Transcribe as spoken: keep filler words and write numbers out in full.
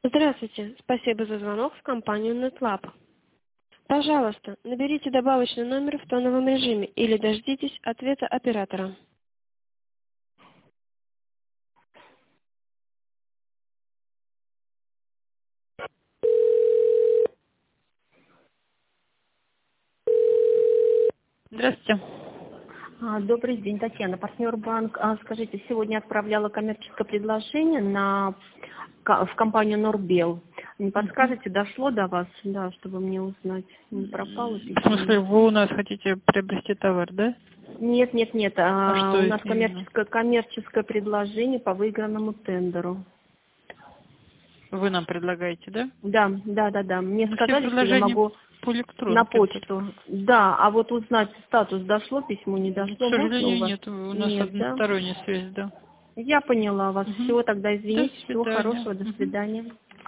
Здравствуйте, спасибо за звонок в компанию NetLab. Пожалуйста, наберите добавочный номер в тоновом режиме или дождитесь ответа оператора. Здравствуйте. А, Добрый день, Татьяна, партнер банк. А, Скажите, сегодня отправляла коммерческое предложение на, ка- в компанию Норбел. Не подскажете, дошло до вас, да, чтобы мне узнать, не пропало В смысле, письмо? вы у нас хотите приобрести товар, да? Нет, нет, нет, А а, что у нас именно? коммерческое, коммерческое предложение по выигранному тендеру. Вы нам предлагаете, да? Да, да, да, да. Мне Ну, все сказали, что я предложения могу по на электронке. Вот это. почту. Да, а вот узнать статус, дошло письмо, не Ну, к дошло, можно у сожалению, вас? нет. У нас Нет, да? односторонняя связь, да. Я поняла вас. Мгм. Всего тогда До извините. Всего свидания. хорошего. До Мгм. свидания.